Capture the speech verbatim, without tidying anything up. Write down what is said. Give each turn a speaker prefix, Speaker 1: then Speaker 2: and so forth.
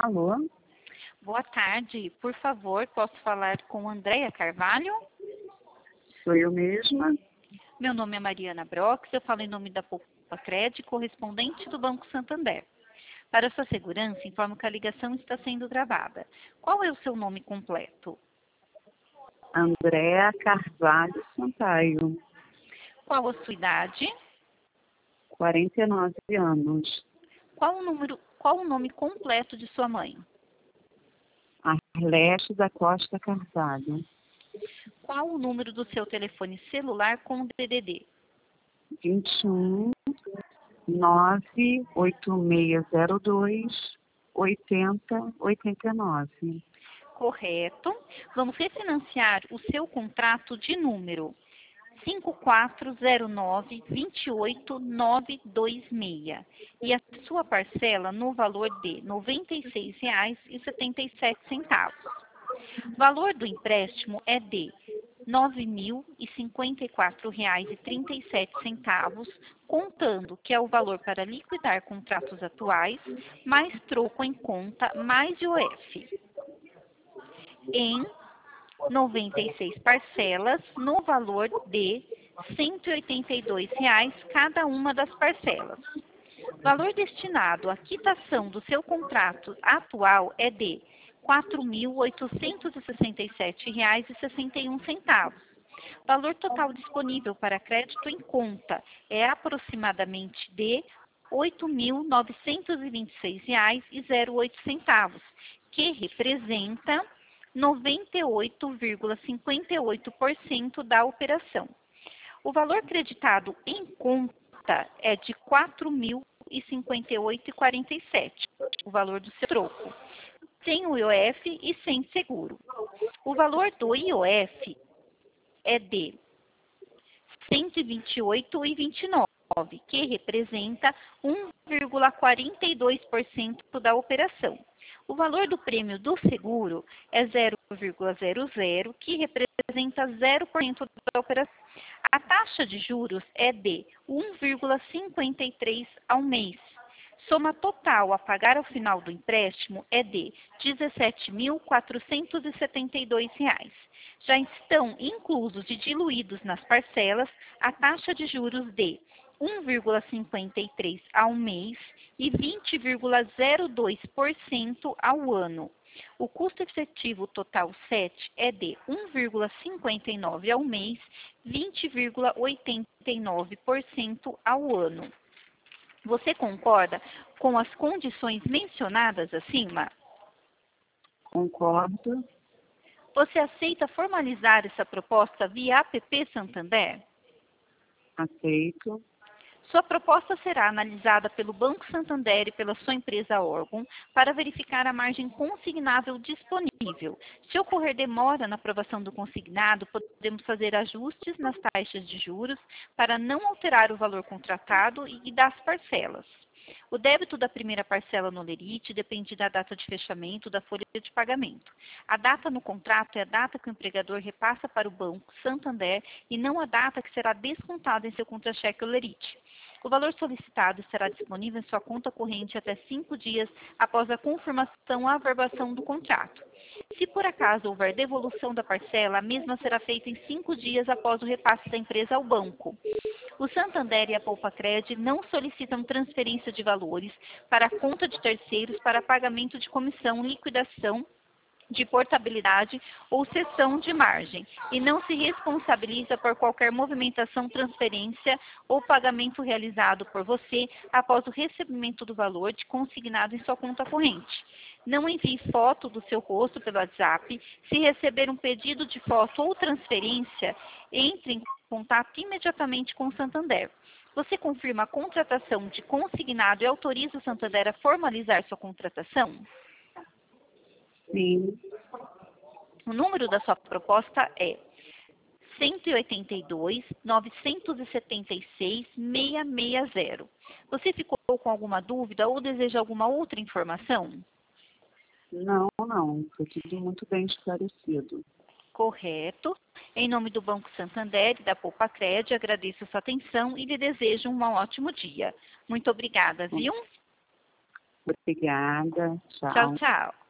Speaker 1: Alô?
Speaker 2: Boa tarde. Por favor, posso falar com Andréia Carvalho?
Speaker 1: Sou eu mesma.
Speaker 2: Meu nome é Mariana Brox, eu falo em nome da Poupa Cred, correspondente do Banco Santander. Para sua segurança, informo que a ligação está sendo gravada. Qual é o seu nome completo?
Speaker 1: Andréa Carvalho Sampaio,
Speaker 2: Qual a sua idade?
Speaker 1: quarenta e nove anos.
Speaker 2: Qual o número, qual o nome completo de sua mãe?
Speaker 1: Arlete da Costa Carvalho,
Speaker 2: Qual o número do seu telefone celular com D D D?
Speaker 1: vinte e um, nove oito seis zero dois, oitenta, oitenta e nove.
Speaker 2: Correto. Vamos refinanciar o seu contrato de número cinco quatro zero nove, dois oito nove dois seis e a sua parcela no valor de noventa e seis reais e setenta e sete centavos. O valor do empréstimo é de nove mil e cinquenta e quatro reais e trinta e sete centavos, contando que é o valor para liquidar contratos atuais, mais troco em conta, mais I O F. Em noventa e seis parcelas, no valor de cento e oitenta e dois reais cada uma das parcelas. O valor destinado à quitação do seu contrato atual é de quatro mil oitocentos e sessenta e sete reais e sessenta e um centavos. O valor total disponível para crédito em conta é aproximadamente de oito mil novecentos e vinte e seis reais e zero oito centavos, que representa noventa e oito vírgula cinquenta e oito por cento da operação. O valor creditado em conta é de quatro mil e cinquenta e oito reais e quarenta e sete centavos, o valor do seu troco, sem o I O F e sem seguro. O valor do I O F é de cento e vinte e oito reais e vinte e nove centavos, que representa um vírgula quarenta e dois por cento da operação. O valor do prêmio do seguro é zero vírgula zero zero, que representa zero por cento da operação. A taxa de juros é de um vírgula cinquenta e três ao mês. Soma total a pagar ao final do empréstimo é de dezessete mil quatrocentos e setenta e dois reais. Já estão inclusos e diluídos nas parcelas a taxa de juros de um vírgula cinquenta e três ao mês e vinte vírgula zero dois por cento ao ano. O custo efetivo total sete é de um vírgula cinquenta e nove ao mês, vinte vírgula oitenta e nove por cento ao ano. Você concorda com as condições mencionadas acima?
Speaker 1: Concordo.
Speaker 2: Você aceita formalizar essa proposta via app Santander?
Speaker 1: Aceito.
Speaker 2: Sua proposta será analisada pelo Banco Santander e pela sua empresa órgão para verificar a margem consignável disponível. Se ocorrer demora na aprovação do consignado, podemos fazer ajustes nas taxas de juros para não alterar o valor contratado e das parcelas. O débito da primeira parcela no Lerite depende da data de fechamento da folha de pagamento. A data no contrato é a data que o empregador repassa para o Banco Santander e não a data que será descontada em seu contra-cheque ou Lerite. O valor solicitado estará disponível em sua conta corrente até cinco dias após a confirmação ou averbação do contrato. Se por acaso houver devolução da parcela, a mesma será feita em cinco dias após o repasse da empresa ao banco. O Santander e a Poupa Cred não solicitam transferência de valores para a conta de terceiros para pagamento de comissão, liquidação de portabilidade ou cessão de margem e não se responsabiliza por qualquer movimentação, transferência ou pagamento realizado por você após o recebimento do valor de consignado em sua conta corrente. Não envie foto do seu rosto pelo WhatsApp. Se receber um pedido de foto ou transferência, entre em contato imediatamente com o Santander. Você confirma a contratação de consignado e autoriza o Santander a formalizar sua contratação?
Speaker 1: Sim.
Speaker 2: O número da sua proposta é cento e oitenta e dois, novecentos e setenta e seis, seiscentos e sessenta. Você ficou com alguma dúvida ou deseja alguma outra informação?
Speaker 1: Não, não. Foi tudo muito bem esclarecido.
Speaker 2: Correto. Em nome do Banco Santander e da Poupa Cred, agradeço a sua atenção e lhe desejo um ótimo dia. Muito obrigada, viu?
Speaker 1: Obrigada. Tchau.
Speaker 2: Tchau, tchau.